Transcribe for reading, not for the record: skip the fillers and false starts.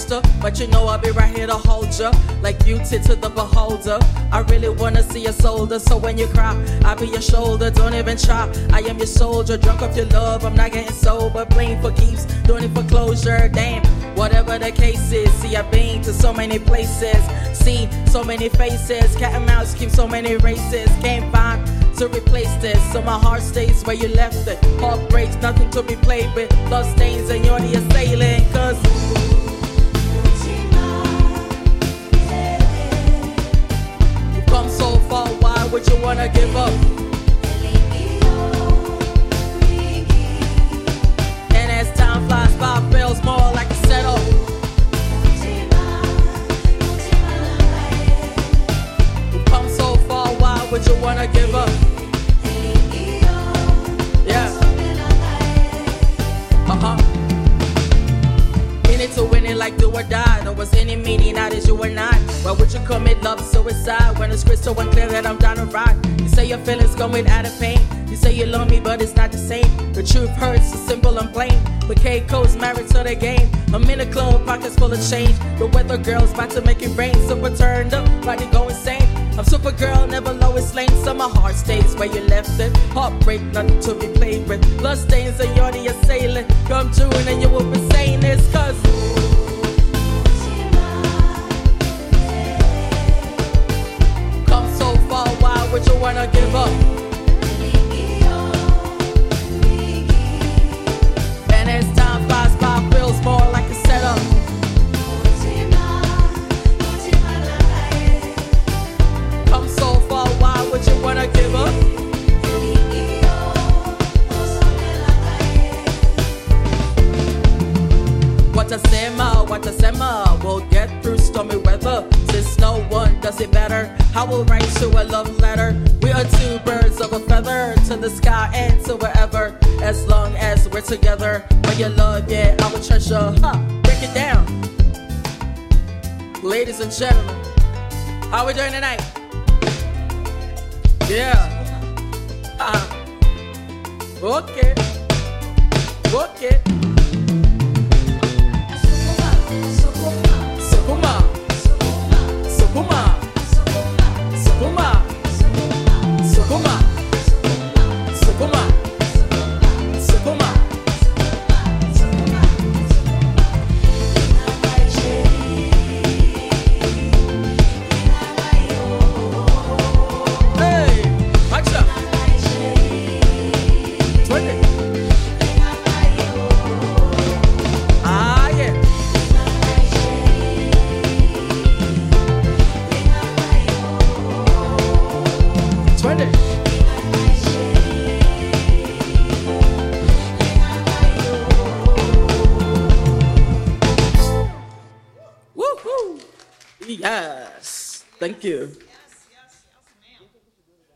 poster, but you know I'll be right here to hold ya, like beauty to the beholder. I really wanna see your shoulder, so when you cry, I'll be your shoulder. Don't even try, I am your soldier, drunk off your love. I'm not getting sober, playing for keeps, doing it for closure. Damn, whatever the case is. See, I've been to so many places, seen so many faces. Cat and mouse keep so many races. Can't find to replace this, so my heart stays where you left it. Heart breaks, nothing to be played with. Blood stains and you're the assailant. Cause you've come so far, why would you wanna give up? And as time flies by, feels more like a setup. You've come so far, why would you wanna give up? In it to win it like do or die. There was any meaning, now that you or not. Why would you commit love suicide when it's crystal and clear that I'm down to ride? You say your feelings come without a pain. You say you love me, but it's not the same. The truth hurts, it's simple and plain. But K-Co's married to the game. I'm in a club, pockets full of change. The weather girl's about to make it rain. Super turned up, body go insane. I'm Supergirl, never lowest lane. So my heart stays where you left it. Heartbreak, nothing to be played with. Blood stains and you're the assailant. Come June and you will be saying this. Cause come so far, why would you wanna give up? And as time flies by, feels more like a setup. Come so far, why would you wanna give up? What a sema, we'll get through stormy weather. Since no one does it better, I will write you a love letter. We are two birds of a feather, to the sky and to wherever. As long as we're together, when you love, yeah, I will treasure. Break it down. Ladies and gentlemen, how we doing tonight? Yeah. Okay. Okay. Sukuma, Sukuma, Sukuma, Sukuma, Sukuma, Sukuma. Hey, Macha. 20. Ah, yeah. 20. Woohoo! Yes, thank you.